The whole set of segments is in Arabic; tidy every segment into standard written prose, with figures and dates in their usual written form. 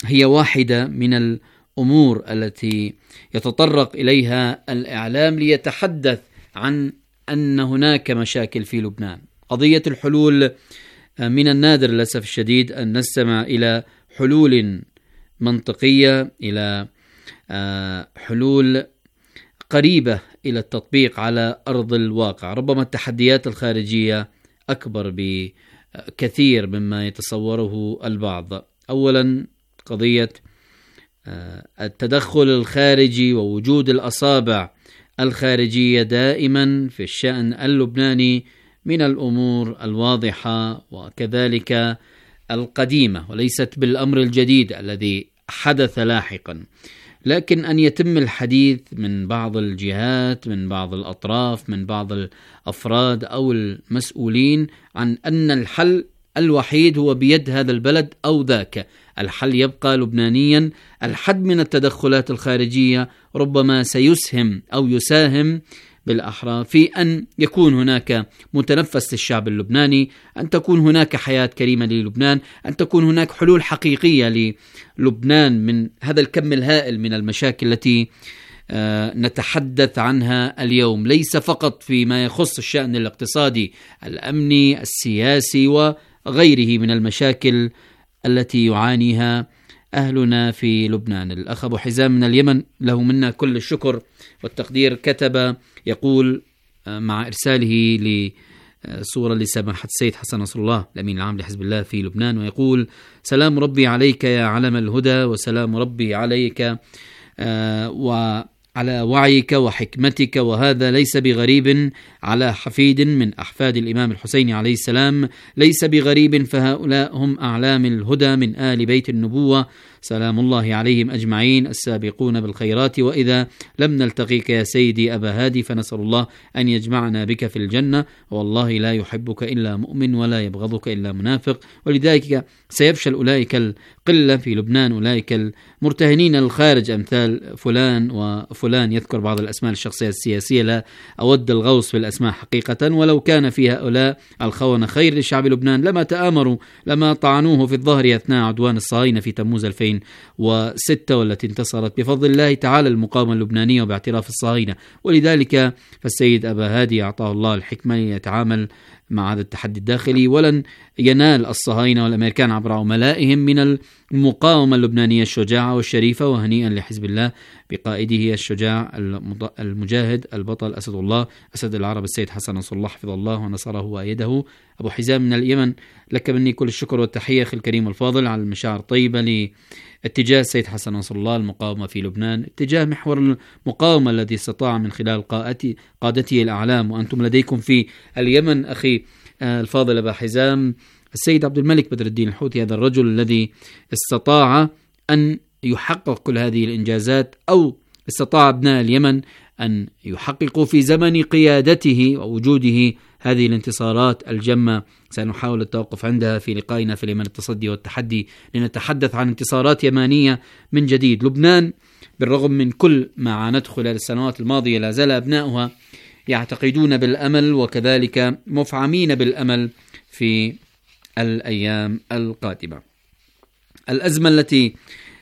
هي واحدة من الأمور التي يتطرق إليها الإعلام ليتحدث عن أن هناك مشاكل في لبنان. قضية الحلول من النادر للأسف الشديد أن نستمع إلى حلول منطقية، إلى حلول قريبة إلى التطبيق على أرض الواقع. ربما التحديات الخارجية أكبر بكثير مما يتصوره البعض. أولا قضية التدخل الخارجي ووجود الأصابع الخارجية دائما في الشأن اللبناني من الأمور الواضحة وكذلك القديمة، وليست بالأمر الجديد الذي حدث لاحقا. لكن أن يتم الحديث من بعض الجهات، من بعض الأطراف، من بعض الأفراد أو المسؤولين عن أن الحل الوحيد هو بيد هذا البلد أو ذاك، الحل يبقى لبنانيا. الحد من التدخلات الخارجية ربما سيسهم أو يساهم بالأحرى في أن يكون هناك متنفس للشعب اللبناني، أن تكون هناك حياة كريمة للبنان، أن تكون هناك حلول حقيقية للبنان من هذا الكم الهائل من المشاكل التي نتحدث عنها اليوم، ليس فقط فيما يخص الشأن الاقتصادي، الأمني، السياسي وغيره من المشاكل التي يعانيها أهلنا في لبنان. الأخ أبو حزام من اليمن له منا كل الشكر والتقدير، كتب يقول مع إرساله لصورة لسماحة السيد حسن نصر الله الأمين العام لحزب الله في لبنان، ويقول: سلام ربي عليك يا علم الهدى، وسلام ربي عليك وعلى وعيك وحكمتك، وهذا ليس بغريب على حفيد من أحفاد الإمام الحسين عليه السلام، ليس بغريب، فهؤلاء هم أعلام الهدى من آل بيت النبوة سلام الله عليهم أجمعين السابقون بالخيرات. وإذا لم نلتقيك يا سيدي أبا هادي فنسأل الله أن يجمعنا بك في الجنة، والله لا يحبك إلا مؤمن ولا يبغضك إلا منافق، ولذلك سيفشل أولئك القلة في لبنان، أولئك المرتهنين الخارج أمثال فلان وفلان، يذكر بعض الأسماء الشخصية السياسية، لا أود الغوص في الأسماء حقيقة، ولو كان في هؤلاء الخونة خير لشعب لبنان لما تآمروا، لما طعنوه في الظهر أثناء عدوان الصهاينة في تموز 2006 والتي انتصرت بفضل الله تعالى المقاومة اللبنانية وباعتراف الصهاينة. ولذلك فالسيد أبا هادي أعطاه الله الحكمة ليتعامل مع هذا التحدي الداخلي، ولن ينال الصهاينة والأمريكان عبر عملائهم من المقاومة اللبنانية الشجاعة والشريفة. وهنيئا لحزب الله بقائده الشجاع المجاهد البطل أسد الله أسد العرب السيد حسن نصر الله حفظ الله ونصره وأيده. أبو حزام من اليمن، لك مني كل الشكر والتحية أخي الكريم الفاضل على المشاعر الطيبة لاتجاه السيد حسن نصر الله المقاومة في لبنان، اتجاه محور المقاومة الذي استطاع من خلال قادته الأعلام. وأنتم لديكم في اليمن أخي الفاضل أبا حزام السيد عبد الملك بدر الدين الحوثي، هذا الرجل الذي استطاع أن يحقق كل هذه الإنجازات، أو استطاع أبناء اليمن أن يحققوا في زمن قيادته ووجوده هذه الانتصارات الجمة. سنحاول التوقف عندها في لقائنا في اليمن التصدي والتحدي لنتحدث عن انتصارات يمانية من جديد. لبنان بالرغم من كل ما عانته خلال السنوات الماضية لا زال أبناؤها يعتقدون بالأمل وكذلك مفعمين بالأمل في الأيام القادمة. الأزمة التي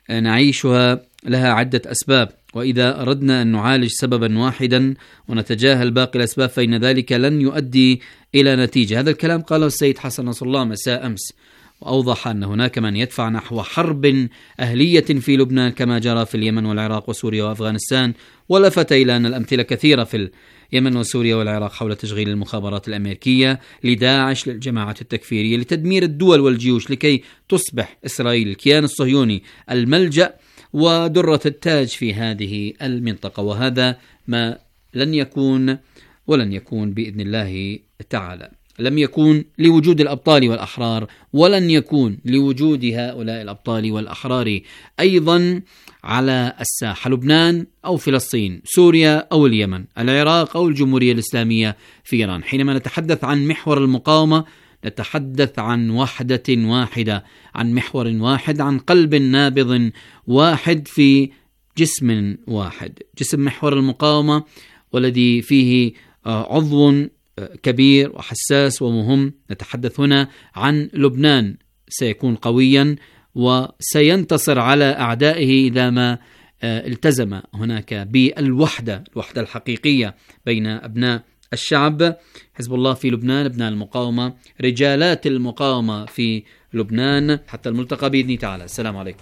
نعيشها لها عدة أسباب، وإذا أردنا أن نعالج سببا واحدا ونتجاهل باقي الأسباب فإن ذلك لن يؤدي إلى نتيجة. هذا الكلام قاله السيد حسن نصر الله مساء أمس، وأوضح أن هناك من يدفع نحو حرب أهلية في لبنان كما جرى في اليمن والعراق وسوريا وأفغانستان، ولفت إلى أن الأمثلة كثيرة في اليمن وسوريا والعراق حول تشغيل المخابرات الأمريكية لداعش للجماعات التكفيرية لتدمير الدول والجيوش لكي تصبح إسرائيل الكيان الصهيوني الملجأ ودرة التاج في هذه المنطقة. وهذا ما لن يكون ولن يكون بإذن الله تعالى. لم يكون لوجود الأبطال والأحرار، ولن يكون لوجود هؤلاء الأبطال والأحرار أيضا على الساحة، لبنان أو فلسطين، سوريا أو اليمن، العراق أو الجمهورية الإسلامية في إيران. حينما نتحدث عن محور المقاومة نتحدث عن وحدة واحدة، عن محور واحد، عن قلب نابض واحد في جسم واحد، جسم محور المقاومة، والذي فيه عضو كبير وحساس ومهم. نتحدث هنا عن لبنان سيكون قويا وسينتصر على أعدائه إذا ما التزم هناك بالوحدة، الوحدة الحقيقية بين أبناء الشعب. حزب الله في لبنان، أبناء المقاومة، رجالات المقاومة في لبنان. حتى الملتقى بإذن تعالى. السلام عليكم.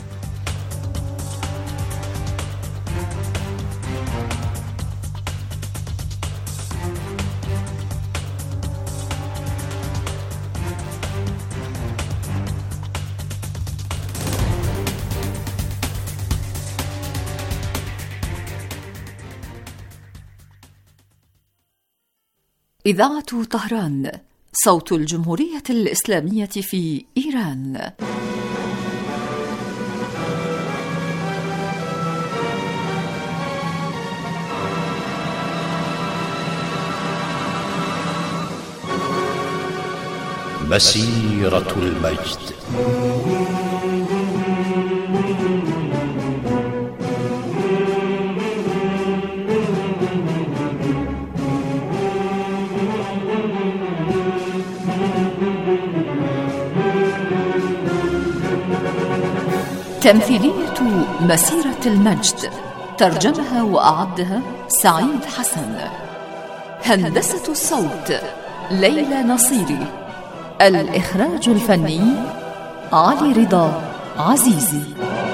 إذاعة طهران، صوت الجمهورية الإسلامية في إيران. مسيرة المجد. تمثيلية مسيرة المجد، ترجمها وأعدها سعيد حسن. هندسة الصوت ليلى نصيري. الإخراج الفني علي رضا عزيزي.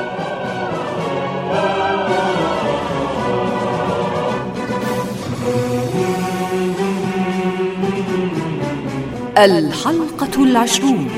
الحلقة 20.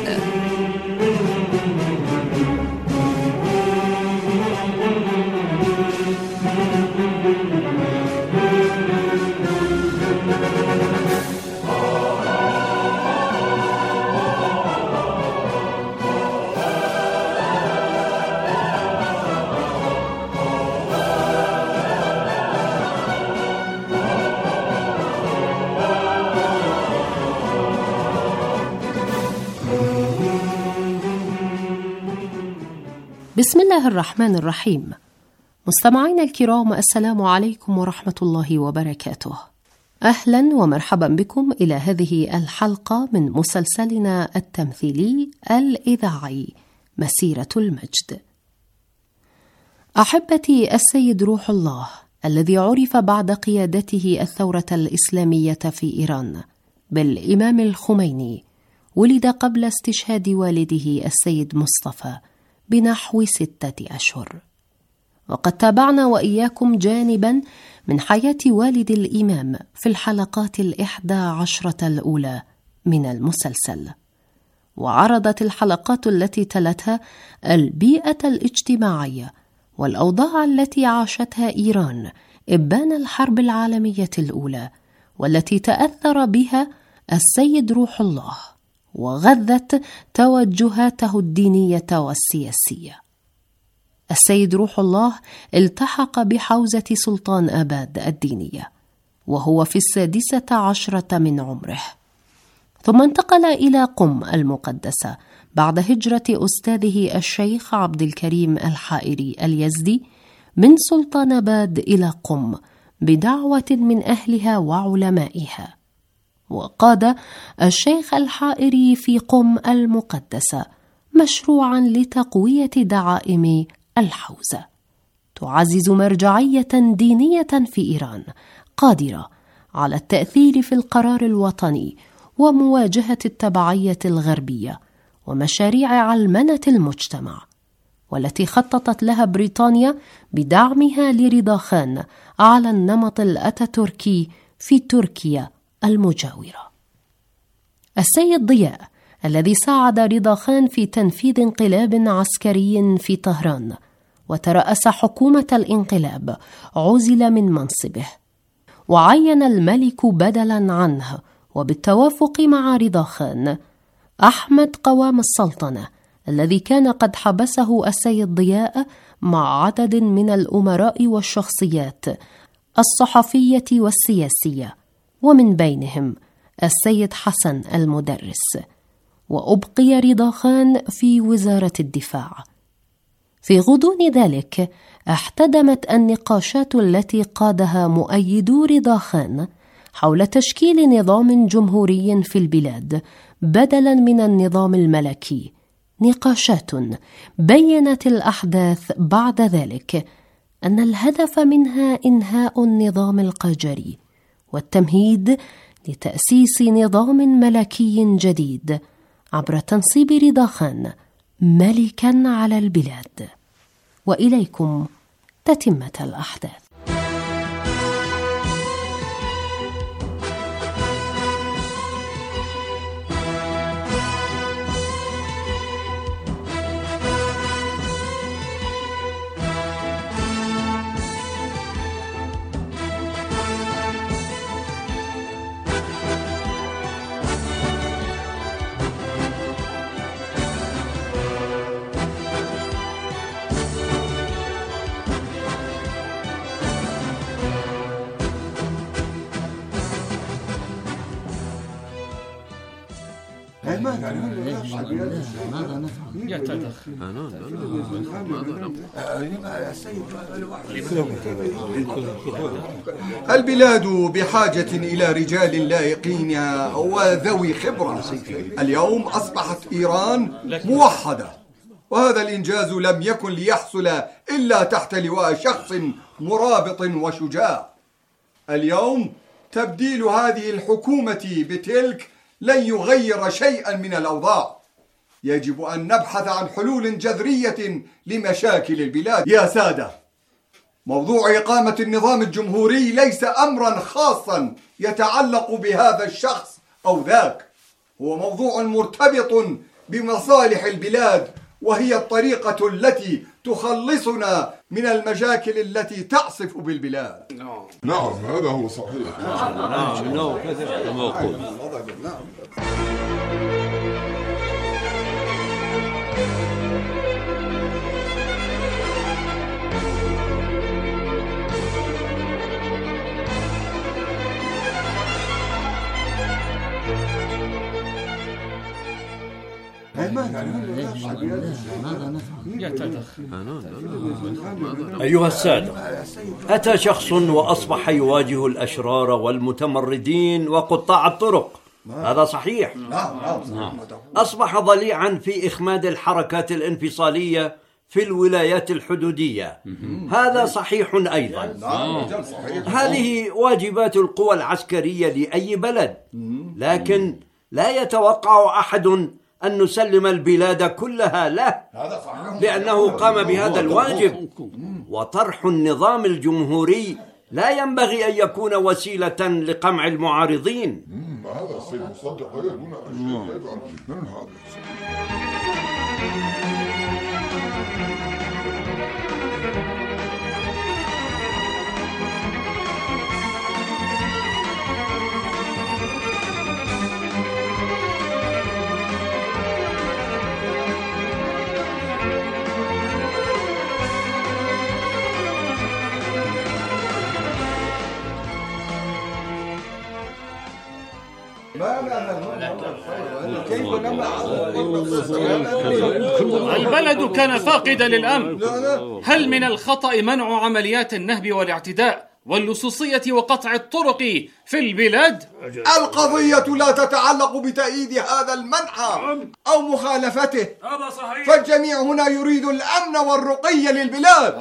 بسم الله الرحمن الرحيم. مستمعينا الكرام، السلام عليكم ورحمة الله وبركاته. أهلا ومرحبا بكم إلى هذه الحلقة من مسلسلنا التمثيلي الإذاعي مسيرة المجد. أحبتي، السيد روح الله الذي عرف بعد قيادته الثورة الإسلامية في إيران بالإمام الخميني ولد قبل استشهاد والده السيد مصطفى بنحو 6 أشهر، وقد تابعنا وإياكم جانبا من حياة والد الإمام في الحلقات 11 الأولى من المسلسل. وعرضت الحلقات التي تلتها البيئة الاجتماعية والأوضاع التي عاشتها إيران إبان الحرب العالمية الأولى، والتي تأثر بها السيد روح الله وغذت توجهاته الدينية والسياسية. السيد روح الله التحق بحوزة سلطان آباد الدينية وهو في 16 من عمره، ثم انتقل إلى قم المقدسة بعد هجرة أستاذه الشيخ عبد الكريم الحائري اليزدي من سلطان آباد إلى قم بدعوة من أهلها وعلمائها. وقاد الشيخ الحائري في قم المقدسة مشروعا لتقوية دعائم الحوزة تعزز مرجعية دينية في إيران قادرة على التأثير في القرار الوطني ومواجهة التبعية الغربية ومشاريع علمنة المجتمع، والتي خططت لها بريطانيا بدعمها لرضا خان على النمط الأتاتوركي في تركيا المجاورة. السيد ضياء الذي ساعد رضا خان في تنفيذ انقلاب عسكري في طهران وترأس حكومة الانقلاب عزل من منصبه، وعين الملك بدلا عنه وبالتوافق مع رضا خان أحمد قوام السلطنة الذي كان قد حبسه السيد ضياء مع عدد من الأمراء والشخصيات الصحفية والسياسية، ومن بينهم السيد حسن المدرس، وأبقي رضا خان في وزارة الدفاع. في غضون ذلك احتدمت النقاشات التي قادها مؤيدو رضا خان حول تشكيل نظام جمهوري في البلاد بدلا من النظام الملكي، نقاشات بيّنت الأحداث بعد ذلك أن الهدف منها إنهاء النظام القاجري والتمهيد لتأسيس نظام ملكي جديد عبر تنصيب رضا خان ملكا على البلاد. وإليكم تتمة الأحداث. البلاد بحاجة إلى رجال لائقين وذوي خبرة. اليوم أصبحت إيران موحدة، وهذا الإنجاز لم يكن ليحصل إلا تحت لواء شخص مرابط وشجاع. اليوم تبديل هذه الحكومة بتلك لن يغير شيئا من الأوضاع. يجب أن نبحث عن حلول جذرية لمشاكل البلاد. يا سادة، موضوع إقامة النظام الجمهوري ليس أمرا خاصا يتعلق بهذا الشخص أو ذاك، هو موضوع مرتبط بمصالح البلاد، وهي الطريقة التي تخلصنا من المشاكل التي تعصف بالبلاد. نعم هذا هو صحيح. أيها السادة، أتى شخص وأصبح يواجه الأشرار والمتمردين وقطاع الطرق، هذا صحيح. أصبح ضليعا في إخماد الحركات الانفصالية في الولايات الحدودية، هذا صحيح أيضا. هذه واجبات القوى العسكرية لأي بلد، لكن لا يتوقع أحد أن نسلم البلاد كلها له، لأنه قام بهذا الواجب. وطرح النظام الجمهوري لا ينبغي أن يكون وسيلة لقمع المعارضين. هذا السيد مصدق يقولون البلد كان فاقدا للأمن. هل من الخطأ منع عمليات النهب والاعتداء واللصوصية وقطع الطرق في البلاد؟ القضية لا تتعلق بتأييد هذا المنع أو مخالفته، هذا صحيح. فالجميع هنا يريد الأمن والرقي للبلاد.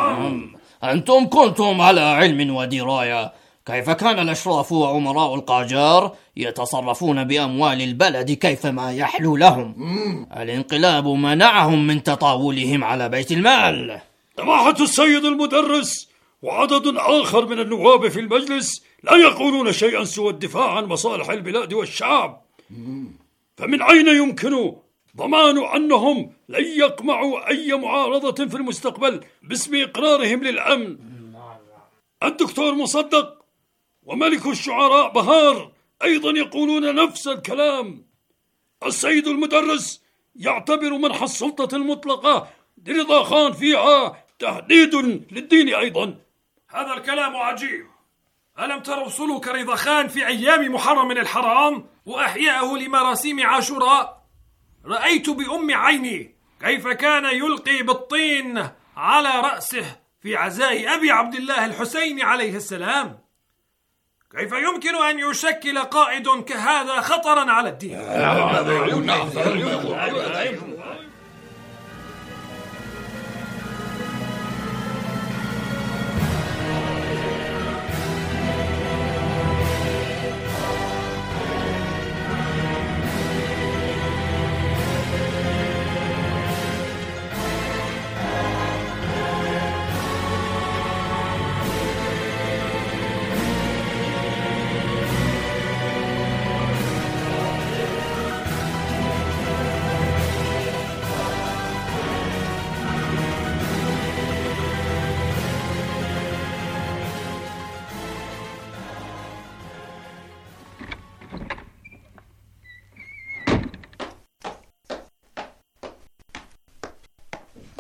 أنتم كنتم على علم ودراية كيف كان الأشراف وعمراء القاجار يتصرفون بأموال البلد كيفما يحلو لهم. الانقلاب منعهم من تطاولهم على بيت المال. سماحة السيد المدرس وعدد آخر من النواب في المجلس لا يقولون شيئا سوى الدفاع عن مصالح البلاد والشعب، فمن أين يمكن ضمان أنهم لن يقمعوا أي معارضة في المستقبل باسم إقرارهم للأمن؟ الدكتور مصدق وملك الشعراء بهار أيضا يقولون نفس الكلام. السيد المدرس يعتبر منح السلطة المطلقة لرضا خان فيها تهديد للدين أيضا. هذا الكلام عجيب. ألم تروا سلوك رضا خان في أيام محرم الحرام وأحياءه لمراسيم عاشوراء؟ رأيت بأم عيني كيف كان يلقي بالطين على رأسه في عزاء أبي عبد الله الحسين عليه السلام. كيف يمكن أن يشكل قائد كهذا خطرا على الدين؟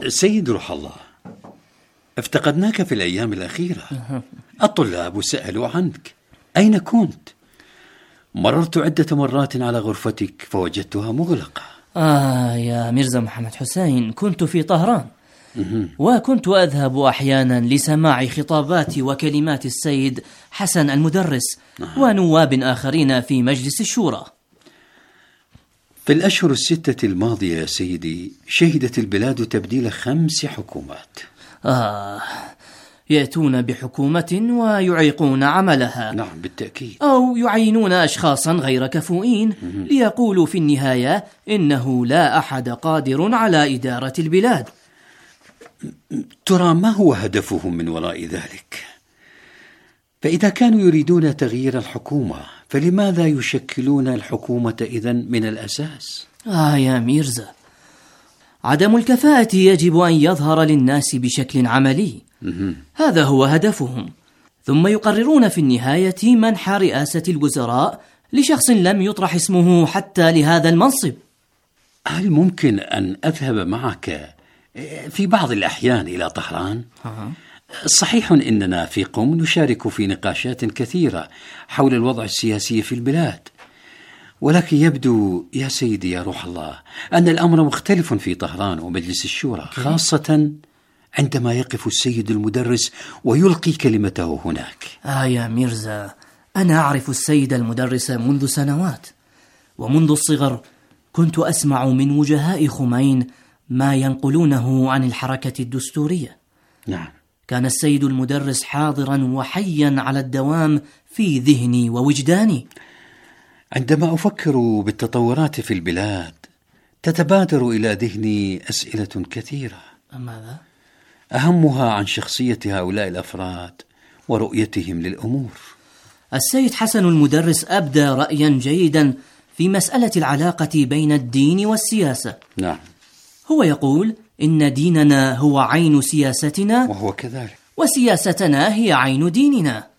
سيد روح الله، افتقدناك في الأيام الأخيرة. الطلاب سألوا عنك، أين كنت؟ مررت عدة مرات على غرفتك فوجدتها مغلقة. يا ميرزا محمد حسين، كنت في طهران، وكنت أذهب أحيانا لسماع خطابات وكلمات السيد حسن المدرس ونواب آخرين في مجلس الشورى. في الأشهر الستة الماضية يا سيدي شهدت البلاد تبديل 5 حكومات. يأتون بحكومة ويعيقون عملها. نعم بالتأكيد. أو يعينون أشخاصا غير كفؤين ليقولوا في النهاية إنه لا أحد قادر على إدارة البلاد. ترى ما هو هدفهم من وراء ذلك؟ فإذا كانوا يريدون تغيير الحكومة فلماذا يشكلون الحكومة إذن من الأساس؟ يا ميرزا، عدم الكفاءة يجب أن يظهر للناس بشكل عملي. هذا هو هدفهم، ثم يقررون في النهاية منح رئاسة الوزراء لشخص لم يطرح اسمه حتى لهذا المنصب. هل ممكن أن أذهب معك في بعض الأحيان إلى طهران؟ صحيح إننا في قم نشارك في نقاشات كثيرة حول الوضع السياسي في البلاد، ولكن يبدو يا سيدي يا روح الله أن الأمر مختلف في طهران ومجلس الشورى، خاصة عندما يقف السيد المدرس ويلقي كلمته هناك. يا ميرزا، أنا أعرف السيد المدرس منذ سنوات، ومنذ الصغر كنت أسمع من وجهاء خمين ما ينقلونه عن الحركة الدستورية. نعم، كان السيد المدرس حاضرا وحيا على الدوام في ذهني ووجداني. عندما أفكر بالتطورات في البلاد تتبادر إلى ذهني أسئلة كثيرة. ماذا؟ أهمها عن شخصية هؤلاء الأفراد ورؤيتهم للأمور. السيد حسن المدرس أبدى رأيا جيدا في مسألة العلاقة بين الدين والسياسة. نعم، هو يقول إن ديننا هو عين سياستنا، وهو كذلك، وسياستنا هي عين ديننا.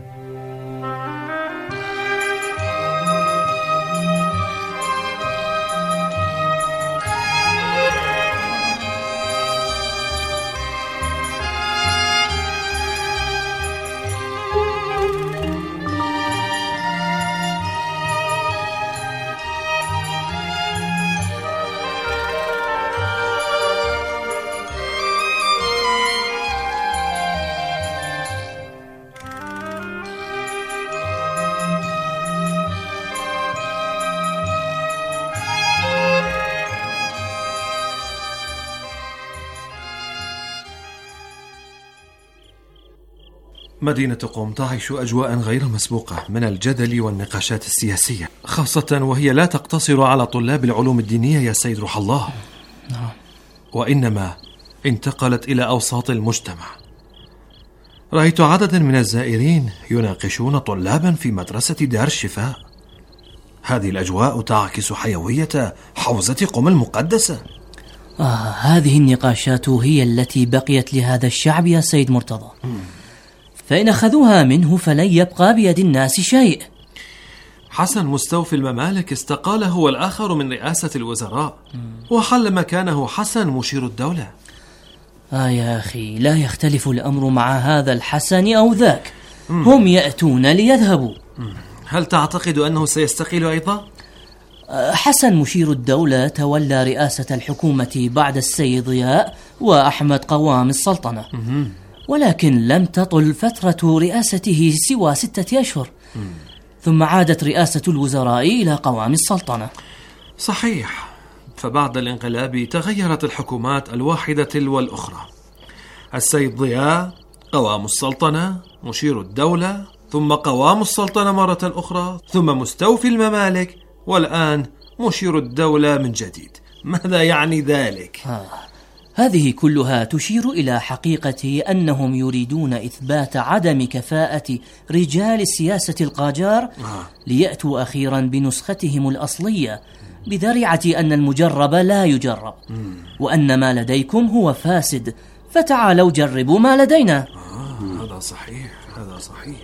مدينة قم تعيش أجواء غير مسبوقة من الجدل والنقاشات السياسية، خاصة وهي لا تقتصر على طلاب العلوم الدينية يا سيد روح الله، وإنما انتقلت إلى أوساط المجتمع. رأيت عددا من الزائرين يناقشون طلابا في مدرسة دار الشفاء. هذه الأجواء تعكس حيوية حوزة قم المقدسة. هذه النقاشات هي التي بقيت لهذا الشعب يا سيد مرتضى، فإن أخذوها منه فلن يبقى بيد الناس شيء. حسن مستوفي الممالك استقال هو الآخر من رئاسة الوزراء، وحل مكانه حسن مشير الدولة. يا أخي، لا يختلف الأمر مع هذا الحسن أو ذاك. هم يأتون ليذهبوا. هل تعتقد أنه سيستقيل أيضا؟ حسن مشير الدولة تولى رئاسة الحكومة بعد السيد ضياء وأحمد قوام السلطنة، ولكن لم تطل فترة رئاسته سوى 6 أشهر، ثم عادت رئاسة الوزراء إلى قوام السلطنة. صحيح، فبعد الانقلاب تغيرت الحكومات الواحدة تلو الأخرى. السيد ضياء، قوام السلطنة، مشير الدولة، ثم قوام السلطنة مرة أخرى، ثم مستوفي الممالك، والآن مشير الدولة من جديد. ماذا يعني ذلك؟ هذه كلها تشير إلى حقيقة أنهم يريدون إثبات عدم كفاءة رجال السياسة القاجار ليأتوا أخيرا بنسختهم الأصلية بذريعة أن المجرب لا يجرب، وأن ما لديكم هو فاسد، فتعالوا جربوا ما لدينا. هذا صحيح، هذا صحيح.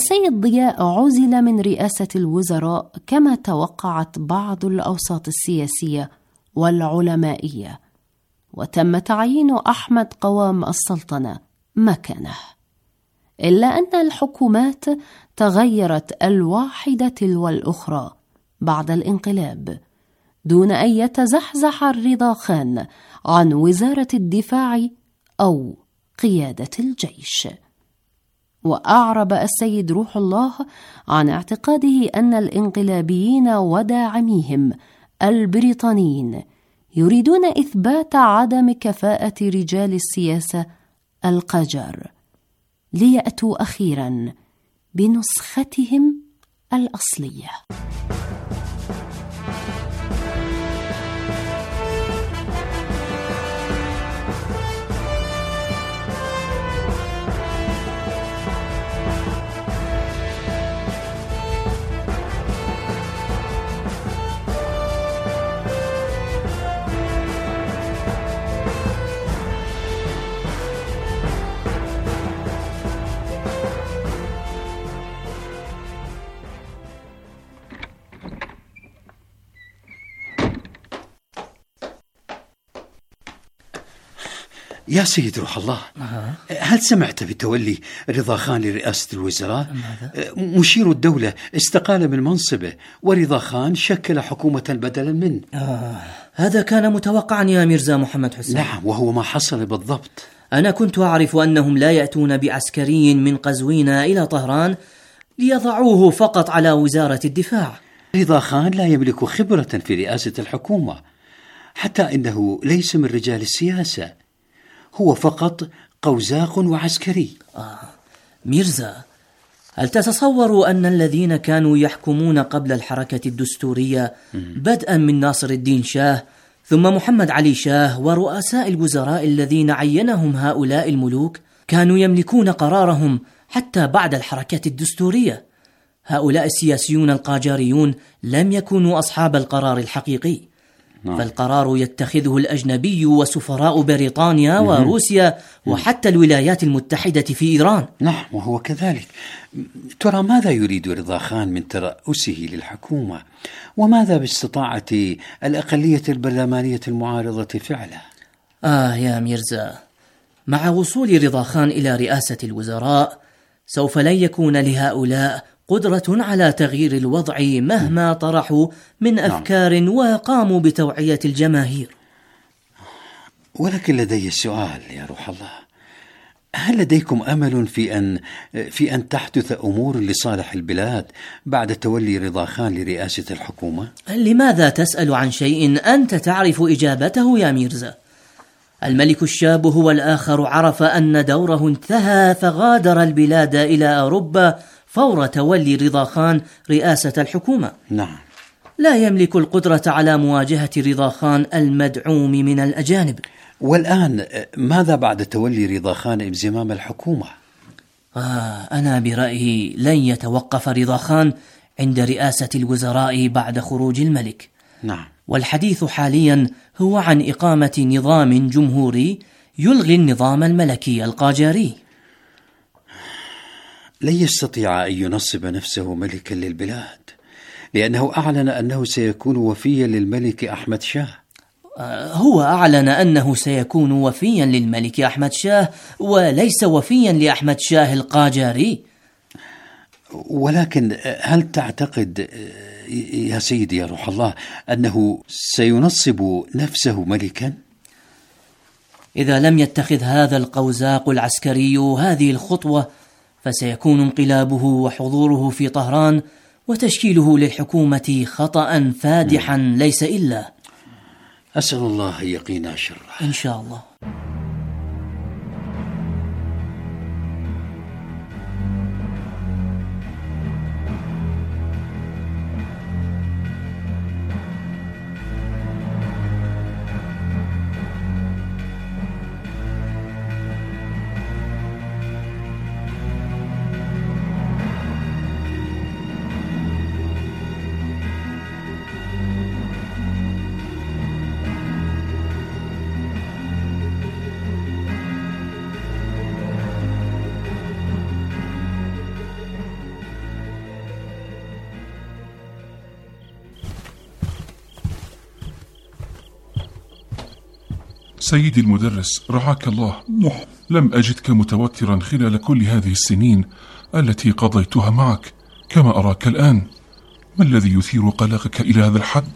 السيد ضياء عزل من رئاسة الوزراء كما توقعت بعض الأوساط السياسية والعلمائية، وتم تعيين أحمد قوام السلطنة مكانه، إلا أن الحكومات تغيرت الواحدة تلو الأخرى بعد الانقلاب دون أن يتزحزح الرضا خان عن وزارة الدفاع أو قيادة الجيش. وأعرب السيد روح الله عن اعتقاده أن الانقلابيين وداعميهم البريطانيين يريدون إثبات عدم كفاءة رجال السياسة القجار ليأتوا أخيراً بنسختهم الأصلية. يا سيد روح الله، هل سمعت بتولي رضا خان لرئاسة الوزراء؟ مشير الدولة استقال من منصبه، ورضا خان شكل حكومة بدلا منه. هذا كان متوقعا يا ميرزا محمد حسين. نعم، وهو ما حصل بالضبط. أنا كنت أعرف أنهم لا يأتون بعسكري من قزوين إلى طهران ليضعوه فقط على وزارة الدفاع. رضا خان لا يملك خبرة في رئاسة الحكومة، حتى إنه ليس من رجال السياسة، هو فقط قوزاق وعسكري. ميرزا، هل تتصور أن الذين كانوا يحكمون قبل الحركة الدستورية بدءا من ناصر الدين شاه ثم محمد علي شاه ورؤساء الوزراء الذين عينهم هؤلاء الملوك كانوا يملكون قرارهم حتى بعد الحركة الدستورية؟ هؤلاء السياسيون القاجاريون لم يكونوا أصحاب القرار الحقيقي، فالقرار يتخذه الأجنبي وسفراء بريطانيا وروسيا وحتى الولايات المتحدة في إيران. نعم، وهو كذلك. ترى ماذا يريد رضا خان من ترأسه للحكومة؟ وماذا باستطاعة الأقلية البرلمانية المعارضة فعله؟ يا ميرزا، مع وصول رضا خان إلى رئاسة الوزراء سوف لن يكون لهؤلاء قدرة على تغيير الوضع مهما طرحوا من أفكار وقاموا بتوعية الجماهير. ولكن لدي سؤال يا روح الله، هل لديكم أمل في أن تحدث أمور لصالح البلاد بعد تولي رضا خان لرئاسة الحكومة؟ لماذا تسأل عن شيء أنت تعرف إجابته يا ميرزا؟ الملك الشاب هو الآخر عرف أن دوره انتهى فغادر البلاد إلى أوروبا فور تولي رضا خان رئاسة الحكومة. نعم. لا يملك القدرة على مواجهة رضا خان المدعوم من الأجانب. والآن ماذا بعد تولي رضا خان انزمام الحكومة؟ أنا برأيي لن يتوقف رضا خان عند رئاسة الوزراء بعد خروج الملك. نعم. والحديث حاليا هو عن إقامة نظام جمهوري يلغي النظام الملكي القاجاري. لن يستطيع أن ينصب نفسه ملكا للبلاد، لأنه أعلن أنه سيكون وفيا للملك أحمد شاه. هو أعلن أنه سيكون وفيا للملك أحمد شاه وليس وفيا لأحمد شاه القاجاري. ولكن هل تعتقد يا سيدي يا روح الله أنه سينصب نفسه ملكا؟ إذا لم يتخذ هذا القوزاق العسكري هذه الخطوة فسيكون انقلابه وحضوره في طهران وتشكيله للحكومة خطأ فادحا ليس إلا. أسأل الله يقينا شره إن شاء الله. سيدي المدرس رعاك الله، لم أجدك متوترا خلال كل هذه السنين التي قضيتها معك كما أراك الآن. ما الذي يثير قلقك إلى هذا الحد؟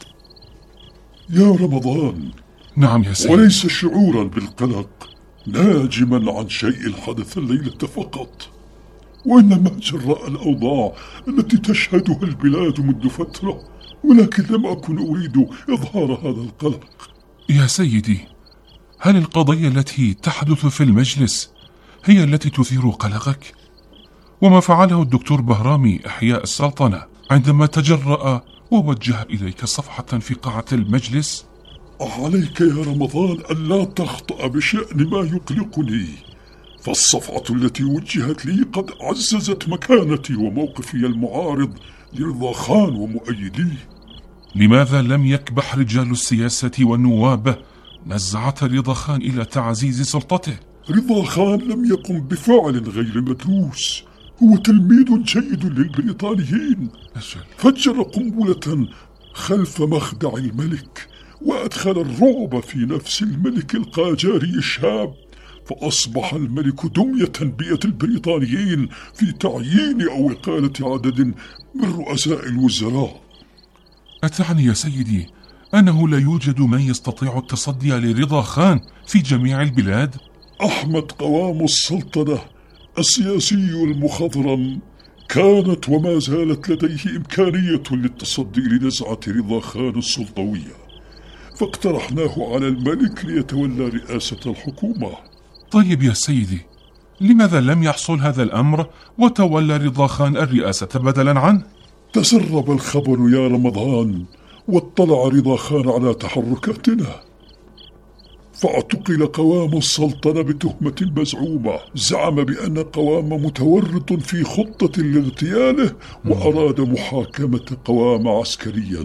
يا رمضان. نعم يا سيدي. وليس شعورا بالقلق ناجما عن شيء حدث الليلة فقط، وإنما جراء الأوضاع التي تشهدها البلاد منذ فترة، ولكن لم أكن أريد إظهار هذا القلق. يا سيدي، هل القضية التي تحدث في المجلس هي التي تثير قلقك؟ وما فعله الدكتور بهرامي إحياء السلطنة عندما تجرأ ووجه إليك صفحة في قاعة المجلس؟ عليك يا رمضان ألا تخطأ بشأن ما يقلقني، فالصفعة التي وجهت لي قد عززت مكانتي وموقفي المعارض لرضا خان ومؤيديه. لماذا لم يكبح رجال السياسة والنواب نزعة رضا خان إلى تعزيز سلطته؟ رضا خان لم يقم بفعل غير مدروس، هو تلميذ جيد للبريطانيين، فجر قنبلة خلف مخدع الملك وأدخل الرعب في نفس الملك القاجاري الشاب، فأصبح الملك دمية بيد البريطانيين في تعيين أو إقالة عدد من رؤساء الوزراء. أتعني يا سيدي أنه لا يوجد من يستطيع التصدي لرضا خان في جميع البلاد؟ أحمد قوام السلطنة السياسي المخضرم كانت وما زالت لديه إمكانية للتصدي لنزعة رضا خان السلطوية، فاقترحناه على الملك ليتولى رئاسة الحكومة. طيب يا سيدي، لماذا لم يحصل هذا الأمر وتولى رضا خان الرئاسة بدلا عنه؟ تسرب الخبر يا رمضان، واطلع رضا خان على تحركاتنا، فاعتقل قوام السلطنة بتهمة مزعومة. زعم بأن قوام متورط في خطة لاغتياله وأراد محاكمة قوام عسكريا.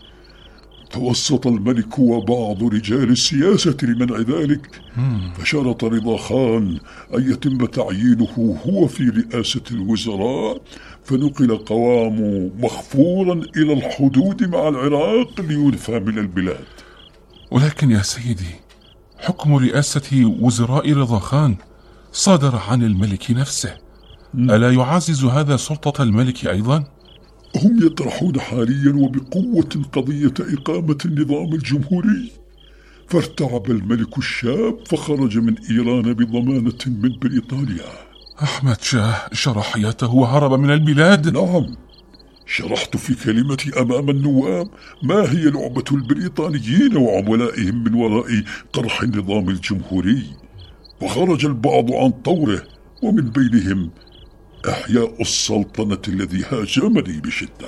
توسط الملك وبعض رجال السياسة لمنع ذلك، فشرط رضا خان أن يتم تعيينه هو في رئاسة الوزراء، فنقل قوام مخفورا إلى الحدود مع العراق لينفى من البلاد. ولكن يا سيدي، حكم رئاسة وزراء رضا خان صادر عن الملك نفسه، ألا يعزز هذا سلطة الملك أيضا؟ هم يطرحون حاليا وبقوة قضية إقامة النظام الجمهوري، فارتعب الملك الشاب فخرج من إيران بضمانة من بريطانيا. أحمد شاه شرح حياته وهرب من البلاد؟ نعم، شرحت في كلمتي أمام النواب ما هي لعبة البريطانيين وعملائهم من وراء طرح النظام الجمهوري، وخرج البعض عن طوره، ومن بينهم إحياء السلطنة الذي هاجمني بشدة.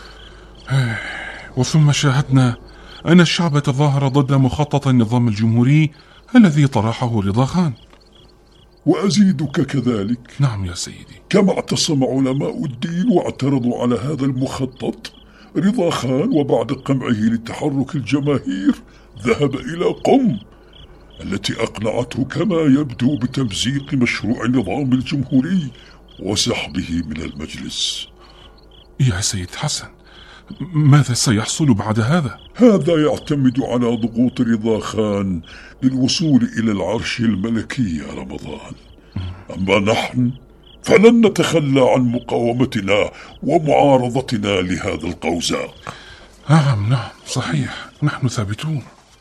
وثم شاهدنا أن الشعب تظاهر ضد مخطط النظام الجمهوري الذي طرحه رضا خان. وأزيدك كذلك. نعم يا سيدي. كما اعتصم علماء الدين واعترضوا على هذا المخطط، رضا خان وبعد قمعه لتحرك الجماهير ذهب إلى قم التي أقنعته كما يبدو بتمزيق مشروع النظام الجمهوري وسحبه من المجلس. يا سيد حسن، ماذا سيحصل بعد هذا؟ هذا يعتمد على ضغوط رضا خان للوصول إلى العرش الملكي يا رمضان. أما نحن فلن نتخلى عن مقاومتنا ومعارضتنا لهذا القوزاق. نعم صحيح، نحن ثابتون.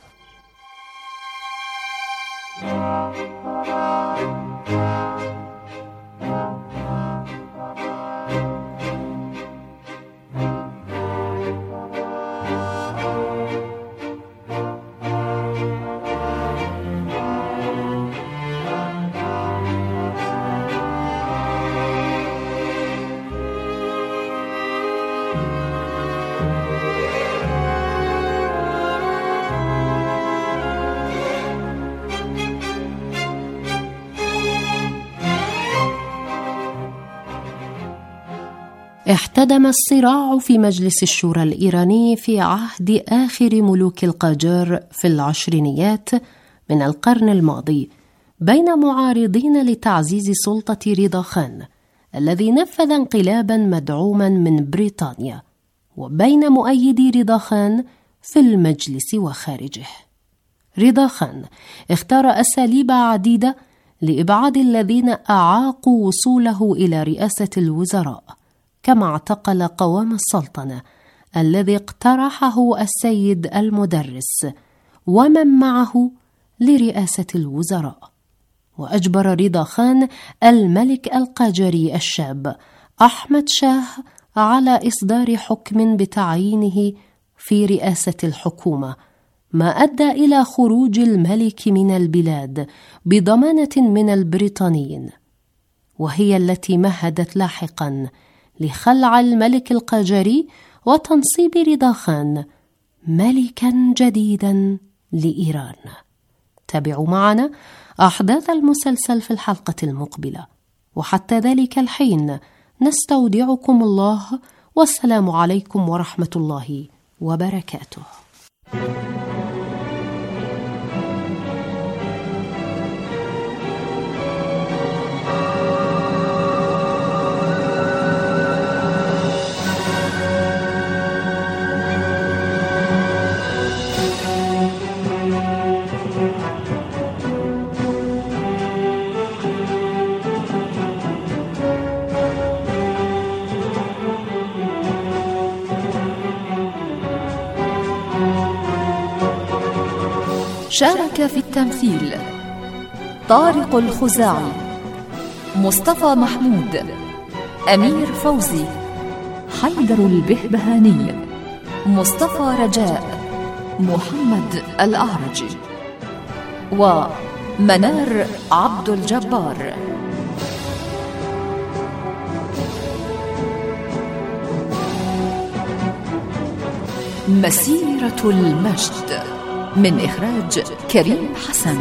احتدم الصراع في مجلس الشورى الإيراني في عهد آخر ملوك القاجار في العشرينيات من القرن الماضي بين معارضين لتعزيز سلطة رضا خان الذي نفذ انقلابا مدعوما من بريطانيا، وبين مؤيدي رضا خان في المجلس وخارجه. رضا خان اختار أساليب عديدة لإبعاد الذين أعاقوا وصوله إلى رئاسة الوزراء، كما اعتقل قوام السلطنة الذي اقترحه السيد المدرس ومن معه لرئاسة الوزراء، وأجبر رضا خان الملك القاجري الشاب أحمد شاه على إصدار حكم بتعيينه في رئاسة الحكومة، ما أدى إلى خروج الملك من البلاد بضمانة من البريطانيين، وهي التي مهدت لاحقا لخلع الملك القاجري وتنصيب رضا خان ملكا جديدا لإيران. تابعوا معنا أحداث المسلسل في الحلقة المقبلة، وحتى ذلك الحين نستودعكم الله، والسلام عليكم ورحمة الله وبركاته. شارك في التمثيل طارق الخزاعي، مصطفى محمود، أمير فوزي، حيدر البهبهاني، مصطفى رجاء، محمد الأعرجي، ومنار عبد الجبار. مسيرة المجد من إخراج كريم حسن.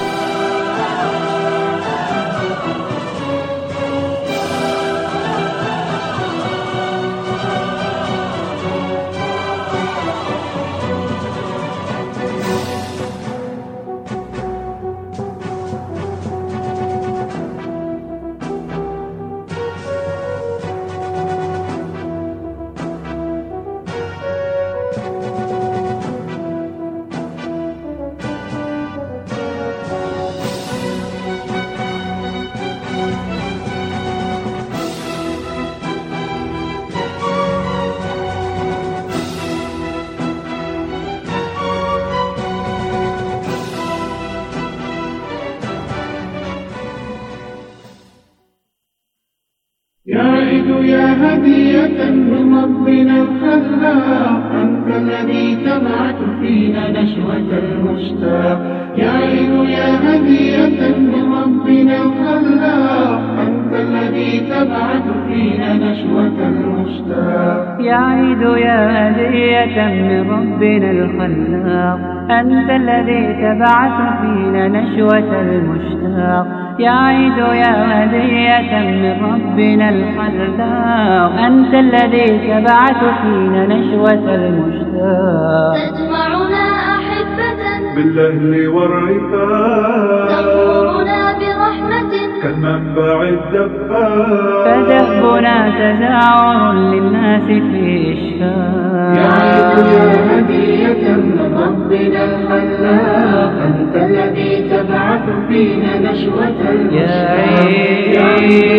يا عيد يا هدية من ربنا الخلاق، أنت الذي تبعث فينا نشوة المشتاق. يا عيد يا هدية من ربنا الخلاق، أنت الذي تبعث فينا نشوة المشتاق. يا عيد يا هدية من ربنا الخلاق، أنت الذي تبعث فينا نشوة المشتاق. يا عيد يا هدية من ربنا الخلاق، أنت الذي تبعث فينا نشوة المشتاق. تجمعنا أحبة بالأهل والرفاق، تغمرنا برحمة كالمنبع الدفاق، فدهبنا تزاور للناس في إشفاق. يا عيد يا هدية من ربنا الخلاق، أنت الذي تبعث فينا نشوة المشتاق. يا عيد يا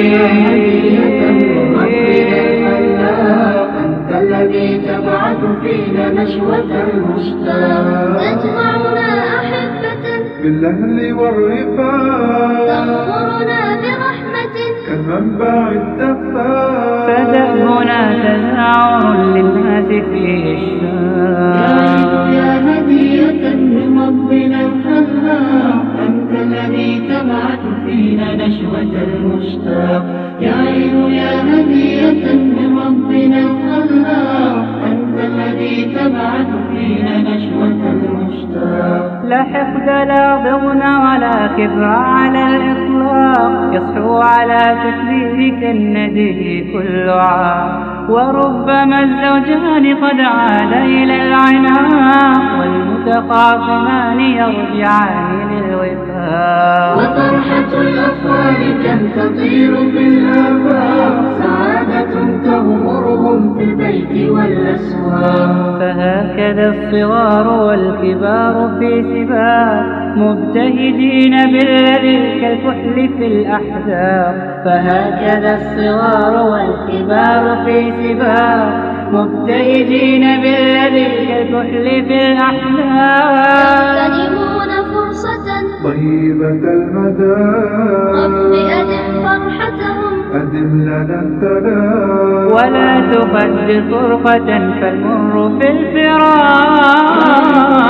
هدية من ربنا الخلاق، أنت الذي تبعث فينا نشوة المشتاق. تجمعنا أحبة بالأهل والرفاق، تغمرنا برحمة كالمنبع الدفاق، فدهبنا تزاور للناس في إشفاق. يا هدية من ربنا الخلاق، أنت الذي تبعث فينا نشوة المشتاق. يا عيد يا هدية من ربنا الخلاق، أنت الذي تبعث فينا نشوة المشتاق. لا حقد لا ضغن ولا كبر على الإطلاق، يصحو على تكبيرك الندي كل عام. وربما الزوجان قد عاد إلى العناق، والمتخاصمان يرجعان للوفاق. وفرحة الأطفال كم تطير في الآفاق، سعادة وأمرهم في البيت والأسواق. فهكذا الصغار والكبار في سباق مبتهجين بالذي كالكحل في الأحزاب. فهكذا الصغار والكبار في سباق مبتهجين بالذي كالكحل في الأحزاب. يغتنمون فرصة طيبة المدى رب أدم فرحتهم أدم لنا التلا ولا تقد طرفة فالمر في الفراق.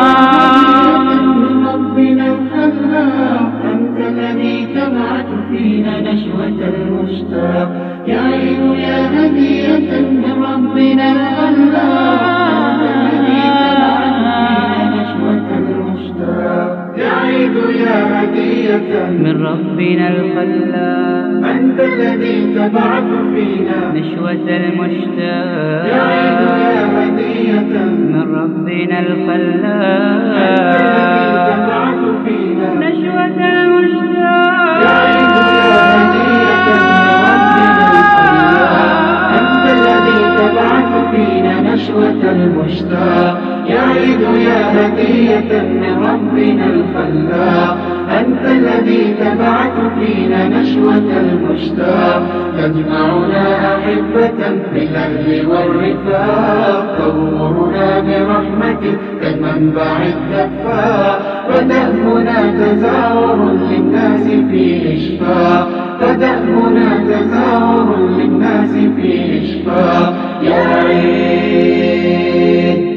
من ربنا الخلاق أنت الذي تبعث فينا نشوة المشتاق. يا عين يا هدية من ربنا الخلاق أنت الذي تبعث فينا نشوة المشتاق. يا عيد يا هدية من ربنا الخلاق أنت الذي تبعث فينا نشوة المشتاق. يا عيد يا هدية من ربنا الخلاق أنت الذي تبعث فينا نشوة المشتاق. يا عيد يا هدية من ربنا الخلاق أنت الذي تبعث فينا نشوة المشتاق. يا عيد يا هدية من ربنا الخلاق أنت الذي تبعث فينا نشوة المشتاق. تجمعنا أحبة بالأهل والرفاق تغمرنا برحمتك كالمنبع الدفاق. فدأبنا تزاور للناس في إشفاق. فدأبنا تزاور للناس في إشفاق. يا عيد.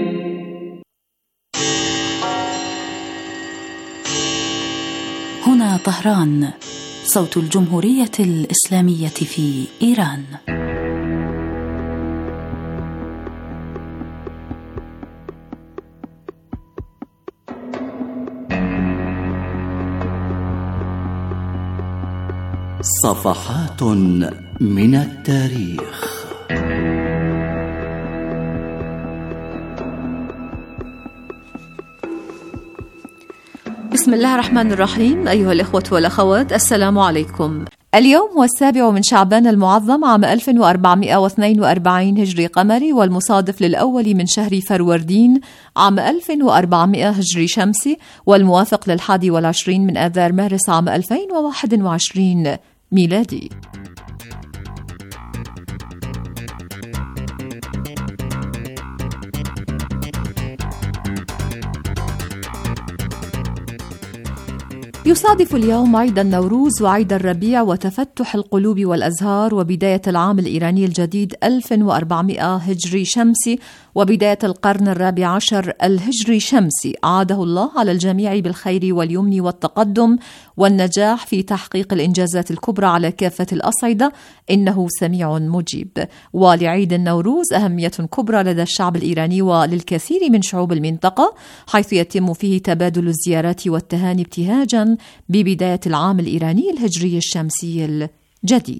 هنا طهران، صوت الجمهورية الإسلامية في إيران. صفحات من التاريخ. بسم الله الرحمن الرحيم. أيها الإخوة والأخوات، السلام عليكم. اليوم هو 7 من شعبان المعظم عام 1442 هجري قمري، والمصادف للأول من شهر فروردين عام 1400 هجري شمسي، والموافق لل21 من آذار مارس عام 2021 ميلادي. يصادف اليوم عيد النوروز وعيد الربيع وتفتح القلوب والأزهار وبداية العام الإيراني الجديد 1400 هجري شمسي وبداية القرن الرابع عشر الهجري شمسي. عاده الله على الجميع بالخير واليمن والتقدم والنجاح في تحقيق الإنجازات الكبرى على كافة الأصعدة، إنه سميع مجيب. ولعيد النوروز أهمية كبرى لدى الشعب الإيراني وللكثير من شعوب المنطقة، حيث يتم فيه تبادل الزيارات والتهاني ابتهاجا ببداية العام الإيراني الهجري الشمسي الجديد.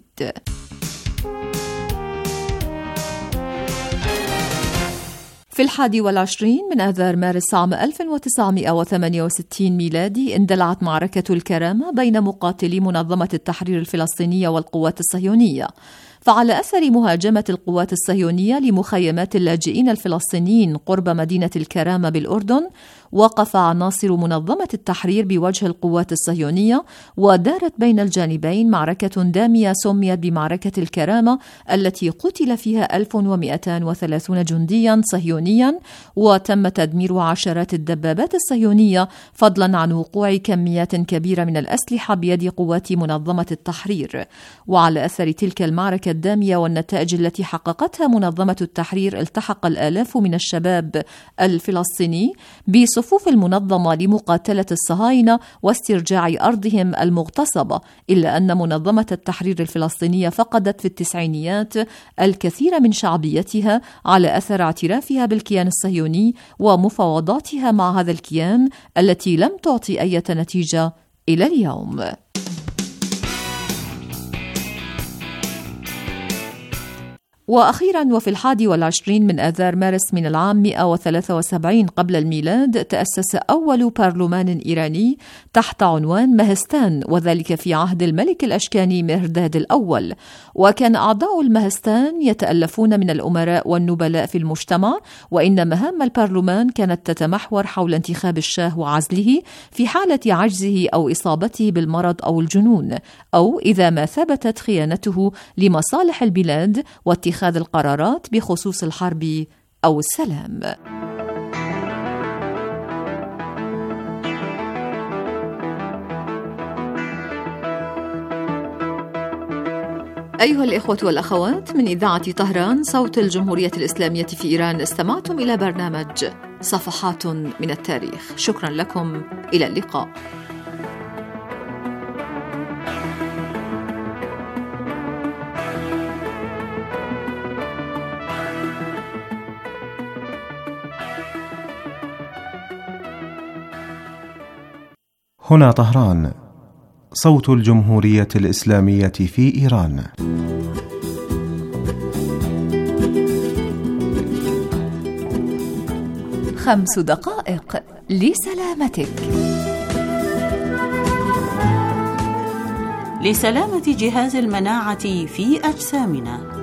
في 21 من آذار مارس عام 1968 ميلادي اندلعت معركة الكرامة بين مقاتلي منظمة التحرير الفلسطينية والقوات الصهيونية. فعلى أثر مهاجمة القوات الصهيونية لمخيمات اللاجئين الفلسطينيين قرب مدينة الكرامة بالأردن، وقف عناصر منظمة التحرير بوجه القوات الصهيونية، ودارت بين الجانبين معركة دامية سميت بمعركة الكرامة، التي قتل فيها 1230 جنديا صهيونيا، وتم تدمير عشرات الدبابات الصهيونية، فضلا عن وقوع كميات كبيرة من الأسلحة بيد قوات منظمة التحرير. وعلى أثر تلك المعركة الدامية والنتائج التي حققتها منظمة التحرير، التحق الآلاف من الشباب الفلسطيني بصفوف المنظمة لمقاتلة الصهاينة واسترجاع أرضهم المغتصبة، إلا أن منظمة التحرير الفلسطينية فقدت في التسعينيات الكثير من شعبيتها على أثر اعترافها بالكيان الصهيوني ومفاوضاتها مع هذا الكيان التي لم تعطي أي نتيجة إلى اليوم. وأخيرا وفي 21 من آذار مارس من العام 173 قبل الميلاد تأسس أول برلمان إيراني تحت عنوان مهستان، وذلك في عهد الملك الأشكاني مهرداد الأول. وكان أعضاء المهستان يتألفون من الأمراء والنبلاء في المجتمع، وإن مهام البرلمان كانت تتمحور حول انتخاب الشاه وعزله في حالة عجزه أو إصابته بالمرض أو الجنون، أو إذا ما ثبتت خيانته لمصالح البلاد واتخاذ القرارات بخصوص الحرب أو السلام. أيها الإخوة والأخوات، من إذاعة طهران صوت الجمهورية الإسلامية في إيران، استمعتم إلى برنامج صفحات من التاريخ. شكرا لكم، إلى اللقاء. هنا طهران صوت الجمهورية الإسلامية في إيران. خمس دقائق لسلامتك. لسلامة جهاز المناعة في أجسامنا.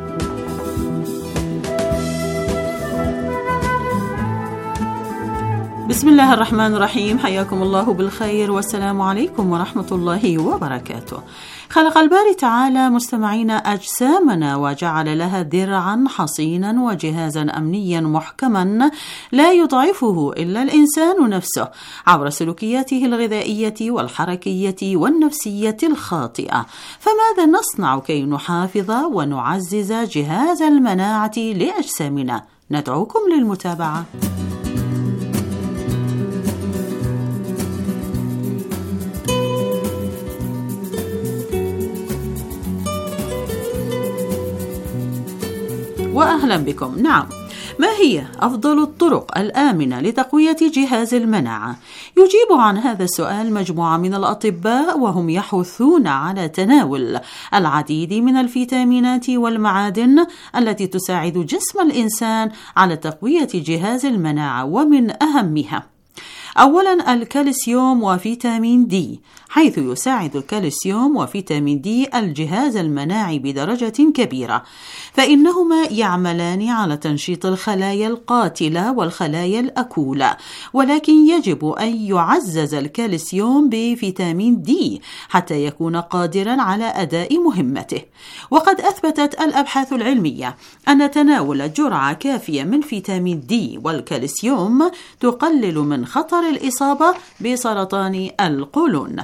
بسم الله الرحمن الرحيم، حياكم الله بالخير والسلام عليكم ورحمة الله وبركاته. خلق الباري تعالى مستمعينا أجسامنا وجعل لها درعا حصينا وجهازا أمنيا محكما لا يضعفه إلا الإنسان نفسه عبر سلوكياته الغذائية والحركية والنفسية الخاطئة. فماذا نصنع كي نحافظ ونعزز جهاز المناعة لأجسامنا؟ ندعوكم للمتابعة. وأهلا بكم. نعم، ما هي أفضل الطرق الآمنة لتقوية جهاز المناعة؟ يجيب عن هذا السؤال مجموعة من الأطباء، وهم يحثون على تناول العديد من الفيتامينات والمعادن التي تساعد جسم الإنسان على تقوية جهاز المناعة، ومن أهمها أولا الكالسيوم وفيتامين دي، حيث يساعد الكالسيوم وفيتامين دي الجهاز المناعي بدرجة كبيرة، فإنهما يعملان على تنشيط الخلايا القاتلة والخلايا الأكولة، ولكن يجب أن يعزز الكالسيوم بفيتامين دي حتى يكون قادرا على أداء مهمته. وقد أثبتت الأبحاث العلمية أن تناول جرعة كافية من فيتامين دي والكالسيوم تقلل من خطر الإصابة بسرطان القولون.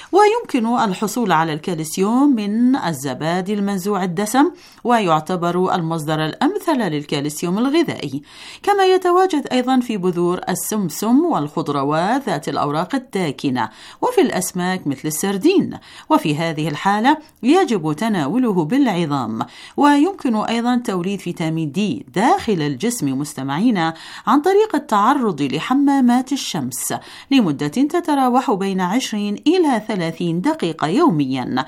ويمكن الحصول على الكالسيوم من الزبادي المنزوع الدسم، ويعتبر المصدر الأمثل للكالسيوم الغذائي، كما يتواجد أيضا في بذور السمسم والخضروات ذات الأوراق الداكنة، وفي الأسماك مثل السردين. وفي هذه الحالة يجب تناوله بالعظام. ويمكن أيضا توليد فيتامين دي داخل الجسم مستمعين عن طريق التعرض لحمامات الشمس لمدة تتراوح بين 20 إلى 30 دقيقة يوميا.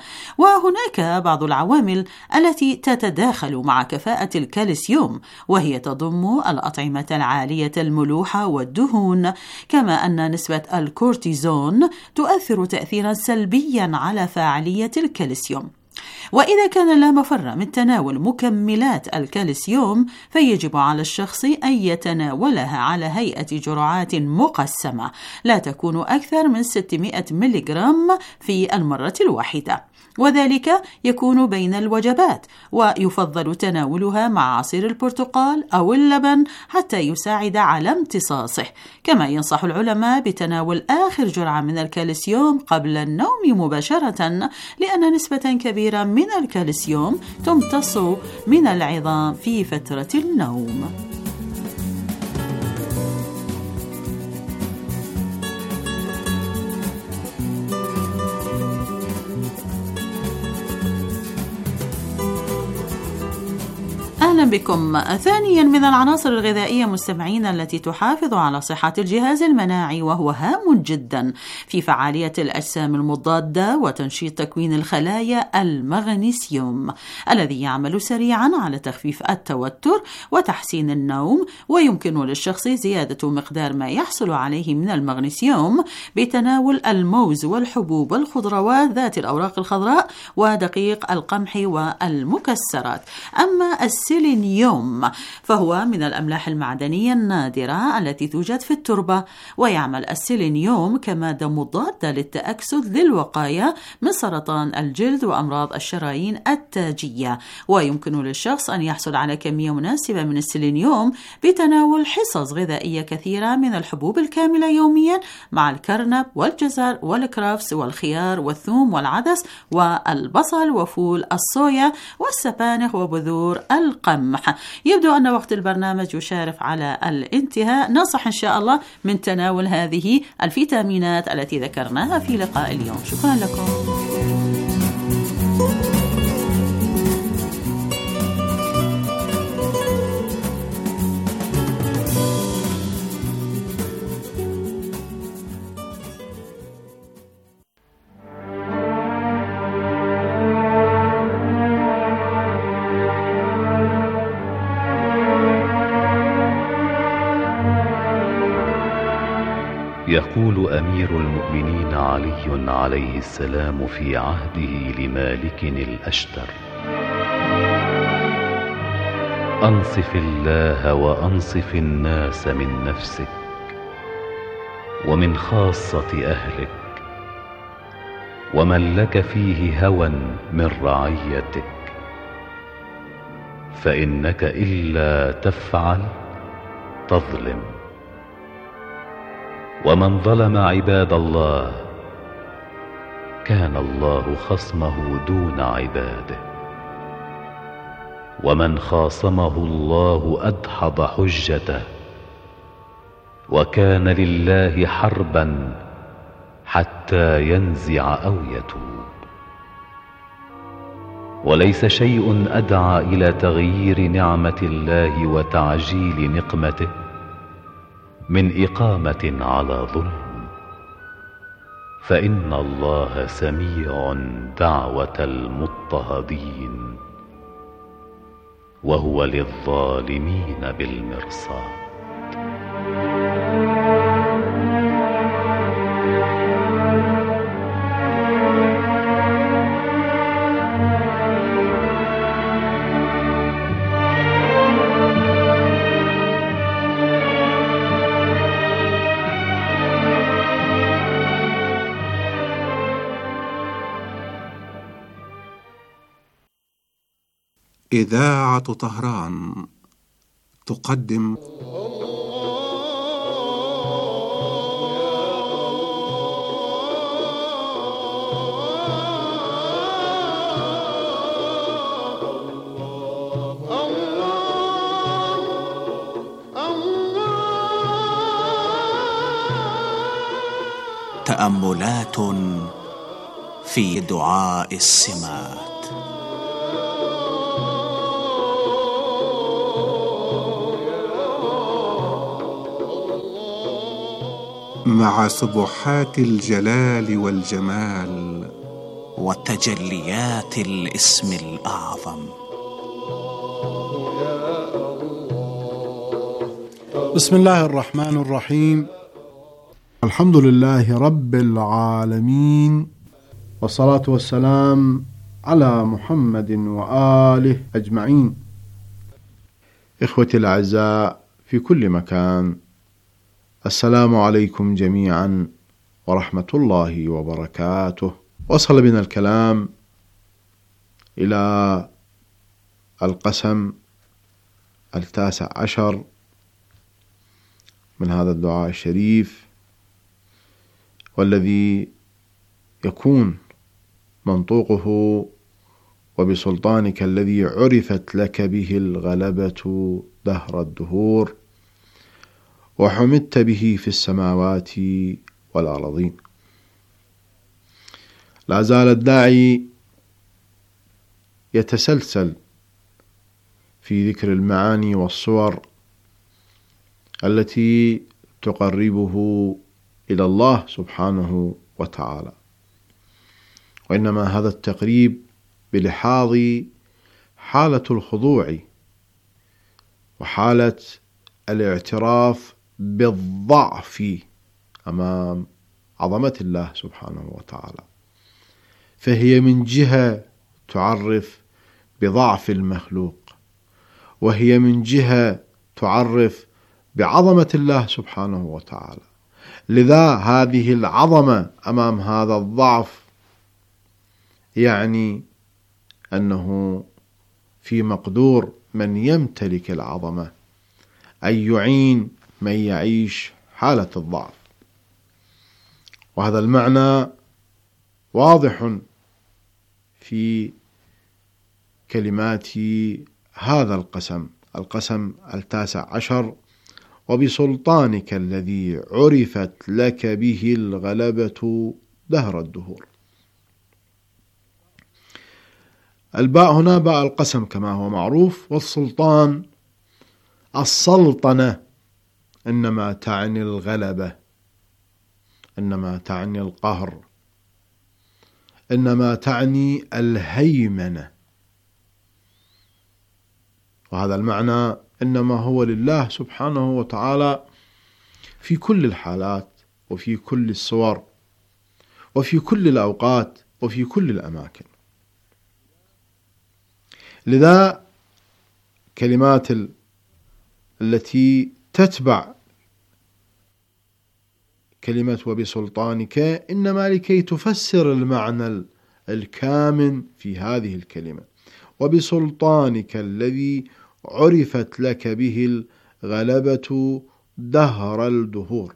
وهناك بعض العوامل التي تتداخل مع كفاءة الكالسيوم، وهي تضم الأطعمة العالية الملوحة والدهون، كما أن نسبة الكورتيزون تؤثر تأثيرا سلبيا على فاعلية الكالسيوم. وإذا كان لا مفر من تناول مكملات الكالسيوم، فيجب على الشخص أن يتناولها على هيئة جرعات مقسمة لا تكون أكثر من 600 ملغرام في المرة الواحدة، وذلك يكون بين الوجبات، ويفضل تناولها مع عصير البرتقال أو اللبن حتى يساعد على امتصاصه. كما ينصح العلماء بتناول آخر جرعة من الكالسيوم قبل النوم مباشرة، لأن نسبة كبيرة من الكالسيوم تمتص من العظام في فترة النوم. أهلا بكم. ثانيا من العناصر الغذائية مستمعين التي تحافظ على صحة الجهاز المناعي وهو هام جدا في فعالية الأجسام المضادة وتنشيط تكوين الخلايا المغنيسيوم الذي يعمل سريعا على تخفيف التوتر وتحسين النوم، ويمكن للشخص زيادة مقدار ما يحصل عليه من المغنيسيوم بتناول الموز والحبوب والخضروات ذات الأوراق الخضراء ودقيق القمح والمكسرات. أما السيلينيوم فهو من الأملاح المعدنية النادرة التي توجد في التربة، ويعمل السيلينيوم كمادة مضادة للتأكسد للوقاية من سرطان الجلد وأمراض الشرايين التاجية، ويمكن للشخص أن يحصل على كمية مناسبة من السيلينيوم بتناول حصص غذائية كثيرة من الحبوب الكاملة يوميا مع الكرنب والجزر والكرفس والخيار والثوم والعدس والبصل وفول الصويا والسبانخ وبذور القمح. يبدو أن وقت البرنامج يشارف على الانتهاء. ننصح إن شاء الله من تناول هذه الفيتامينات التي ذكرناها في لقاء اليوم. شكرا لكم. يقول أمير المؤمنين علي عليه السلام في عهده لمالك الأشتر: أنصف الله وأنصف الناس من نفسك ومن خاصة أهلك ومن لك فيه هوى من رعيتك، فإنك إلا تفعل تظلم، ومن ظلم عباد الله كان الله خصمه دون عباده، ومن خاصمه الله أدحض حجته، وكان لله حربا حتى ينزع أو يتوب. وليس شيء أدعى إلى تغيير نعمة الله وتعجيل نقمته من إقامة على ظلم، فإن الله سميع دعوة المضطهدين وهو للظالمين بالمرصاد. إذاعة طهران تقدم تأملات في دعاء السمات. مع سبحات الجلال والجمال وتجليات الاسم الأعظم. بسم الله الرحمن الرحيم. الحمد لله رب العالمين، والصلاة والسلام على محمد وآله أجمعين. إخوتي الأعزاء في كل مكان، السلام عليكم جميعا ورحمة الله وبركاته. وصل بنا الكلام إلى القسم 19 من هذا الدعاء الشريف، والذي يكون منطوقه: وبسلطانك الذي عرفت لك به الغلبة دهر الدهور وحمدت به في السماوات والأرضين. لا زال الداعي يتسلسل في ذكر المعاني والصور التي تقربه إلى الله سبحانه وتعالى، وإنما هذا التقريب بلحاظ حالة الخضوع وحالة الاعتراف بالضعف أمام عظمة الله سبحانه وتعالى، فهي من جهة تعرف بضعف المخلوق، وهي من جهة تعرف بعظمة الله سبحانه وتعالى. لذا هذه العظمة أمام هذا الضعف يعني أنه في مقدور من يمتلك العظمة أن يعين من يعيش حالة الضعف. وهذا المعنى واضح في كلمات هذا القسم 19: وبسلطانك الذي عرفت لك به الغلبة دهر الدهور. الباء هنا باء القسم كما هو معروف، والسلطان السلطنة إنما تعني الغلبة، إنما تعني القهر، إنما تعني الهيمنة، وهذا المعنى إنما هو لله سبحانه وتعالى في كل الحالات وفي كل الصور وفي كل الأوقات وفي كل الأماكن. لذا كلمات التي تتبع كلمة وبسلطانك إنما لكي تفسر المعنى الكامن في هذه الكلمة: وبسلطانك الذي عرفت لك به الغلبة دهر الدهور.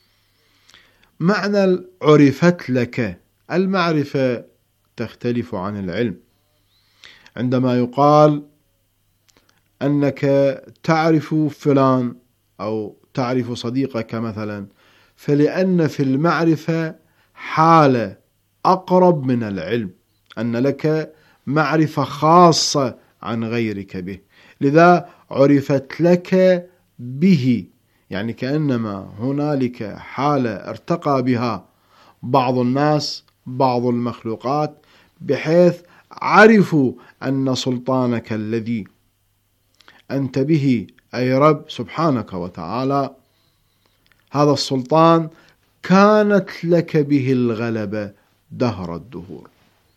معنى عرفت لك، المعرفة تختلف عن العلم. عندما يقال أنك تعرف فلان أو تعرف صديقك مثلا، فلأن في المعرفة حالة أقرب من العلم، أن لك معرفة خاصة عن غيرك به، لذا عرفت لك به، يعني كأنما هنالك حالة ارتقى بها بعض الناس بعض المخلوقات بحيث عرفوا أن سلطانك الذي أنت به أي رب سبحانك وتعالى، هذا السلطان كانت لك به الغلبة دهر الدهور.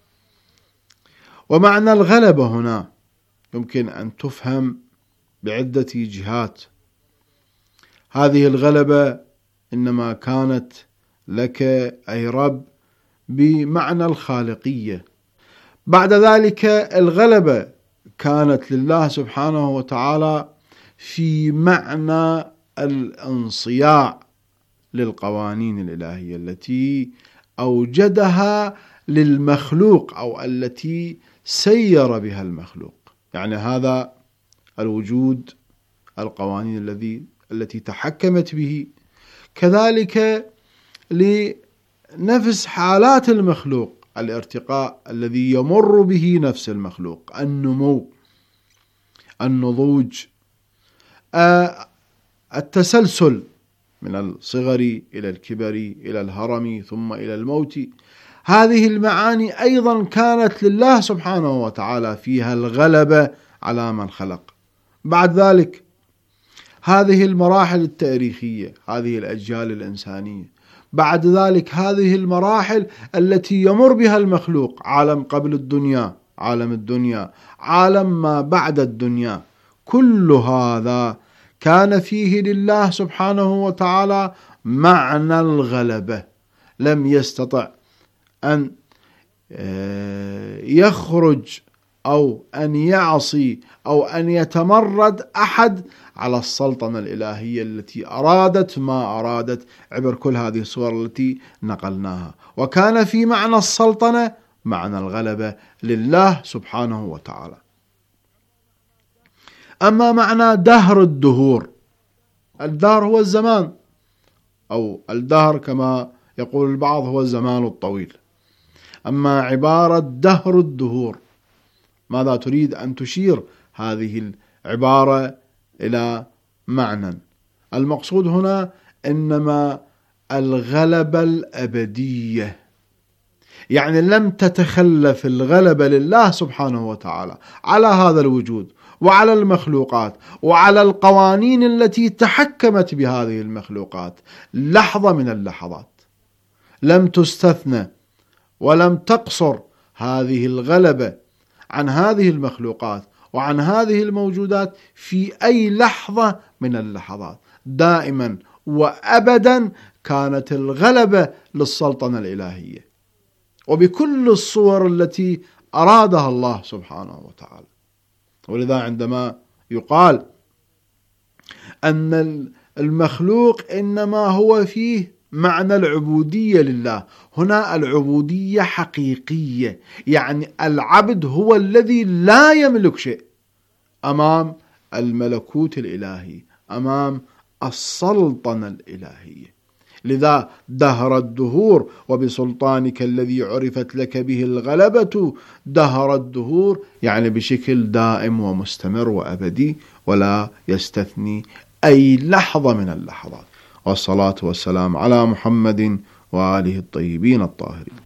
ومعنى الغلبة هنا يمكن أن تفهم بعدة جهات. هذه الغلبة إنما كانت لك أي رب بمعنى الخالقية. بعد ذلك الغلبة كانت لله سبحانه وتعالى في معنى الانصياع للقوانين الإلهية التي أوجدها للمخلوق أو التي سير بها المخلوق، يعني هذا الوجود القوانين التي تحكمت به، كذلك لنفس حالات المخلوق، الارتقاء الذي يمر به نفس المخلوق، النمو، النضوج، التسلسل من الصغر إلى الكبر إلى الهرم ثم إلى الموت. هذه المعاني أيضا كانت لله سبحانه وتعالى فيها الغلبة على من خلق. بعد ذلك هذه المراحل التاريخية، هذه الأجيال الإنسانية، بعد ذلك هذه المراحل التي يمر بها المخلوق، عالم قبل الدنيا، عالم الدنيا، عالم ما بعد الدنيا، كل هذا كان فيه لله سبحانه وتعالى معنى الغلبة. لم يستطع أن يخرج أو أن يعصي أو أن يتمرد أحد على السلطنة الإلهية التي أرادت ما أرادت عبر كل هذه الصور التي نقلناها. وكان في معنى السلطنة معنى الغلبة لله سبحانه وتعالى. أما معنى دهر الدهور، الدهر هو الزمان، أو الدهر كما يقول البعض هو الزمان الطويل. أما عبارة دهر الدهور، ماذا تريد أن تشير هذه عبارة إلى معنى. المقصود هنا إنما الغلبة الأبدية، يعني لم تتخلف الغلبة لله سبحانه وتعالى على هذا الوجود وعلى المخلوقات وعلى القوانين التي تحكمت بهذه المخلوقات لحظة من اللحظات. لم تستثنى ولم تقصر هذه الغلبة عن هذه المخلوقات وعن هذه الموجودات في أي لحظة من اللحظات. دائما وأبدا كانت الغلبة للسلطنة الإلهية وبكل الصور التي أرادها الله سبحانه وتعالى. ولذا عندما يقال أن المخلوق إنما هو فيه معنى العبودية لله، هنا العبودية حقيقية، يعني العبد هو الذي لا يملك شيء أمام الملكوت الإلهي، أمام السلطنة الإلهية. لذا دهر الدهور وبسلطانك الذي عرفت لك به الغلبة دهر الدهور، يعني بشكل دائم ومستمر وأبدي ولا يستثني أي لحظة من اللحظات. والصلاة والسلام على محمد وآله الطيبين الطاهرين.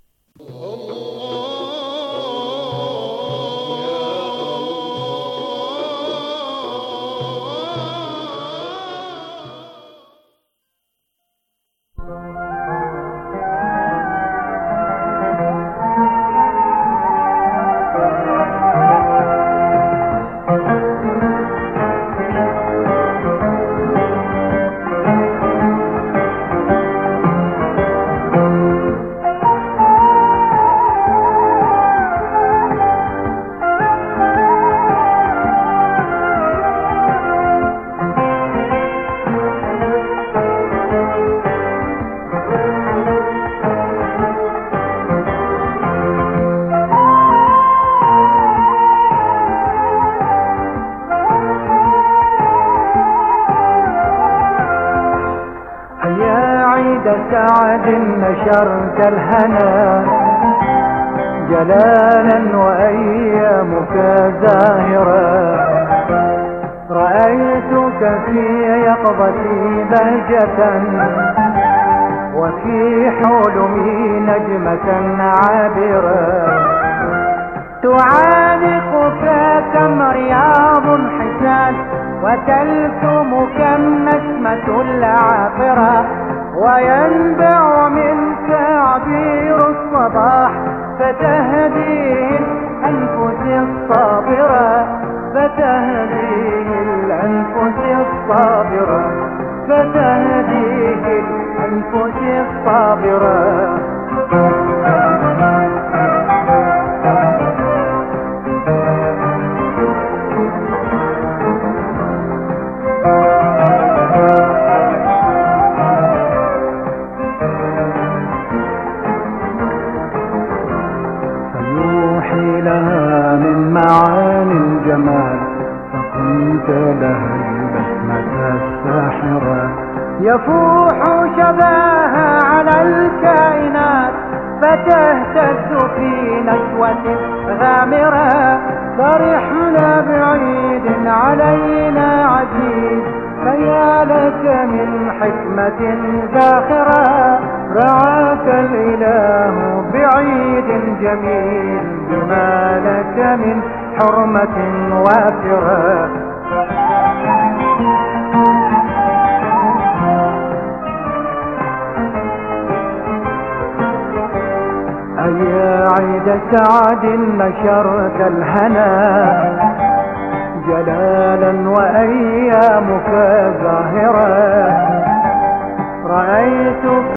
سعد نشرت الهنا جلالا وأيامك زاهرة، رأيتك في يقظتي بهجة وفي حلمي نجمة عابرة، تعانقك كم رياض حسان وتلثمك النسمة العاقرة، وينبع منك عبير الصباح فتهديه الأنفس الصابرة، فتهديه الأنفس الصابرة، فتهديه الأنفس الصابرة. معاني الجمال فكنت لها البسمة الساحرة، يفوح شباها على الكائنات فتهتز في نشوة غامرة، فرحنا بعيد علينا عزيز فيا لك من حكمة زاخرة، رعاك الإله بعيد جميل بما لك من حرمة وافرة. أيا عيد سعد نشرت الهنا جلالا وأيامك زاهرة، رأيتك